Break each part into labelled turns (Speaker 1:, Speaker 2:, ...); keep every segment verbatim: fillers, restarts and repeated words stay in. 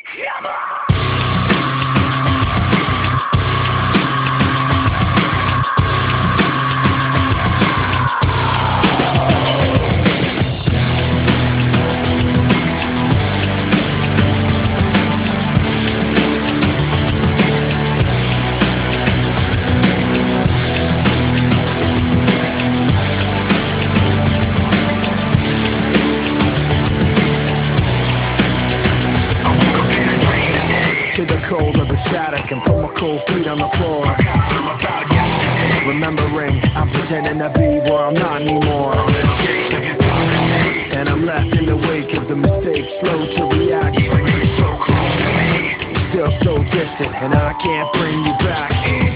Speaker 1: Come on!
Speaker 2: To the cold of the static and put my cold feet on the floor. Remembering I'm pretending to be where I'm not anymore. And I'm left in the wake of the mistakes, slow to react. Still so distant, and I can't bring you back.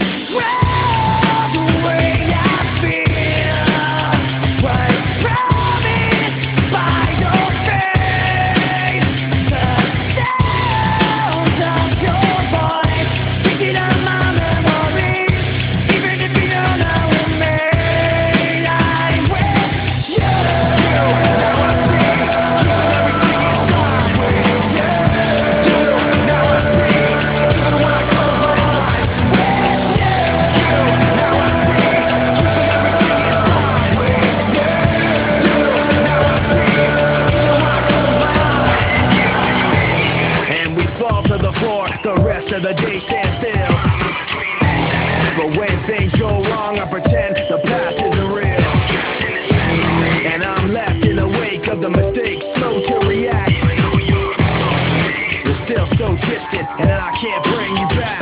Speaker 2: The rest of the day stand still. But when things go wrong, I pretend the past isn't real. And I'm left in the wake of the mistakes, slow to react. You're still so distant, and I can't bring you back.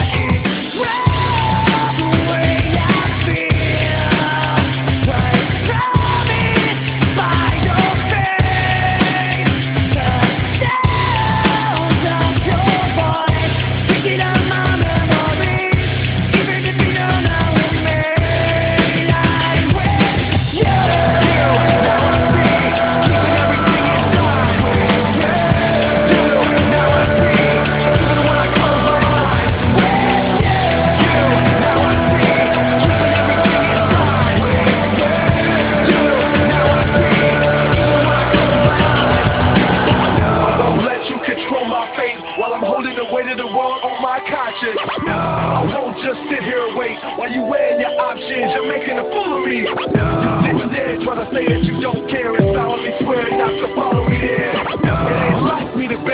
Speaker 2: While I'm holding the weight of the world on my conscience. No, I won't just sit here and wait while you weighing your options. You're making a fool of me. No, you sit there trying to say that you don't care and solemnly swear not to follow me there. No, it ain't like me to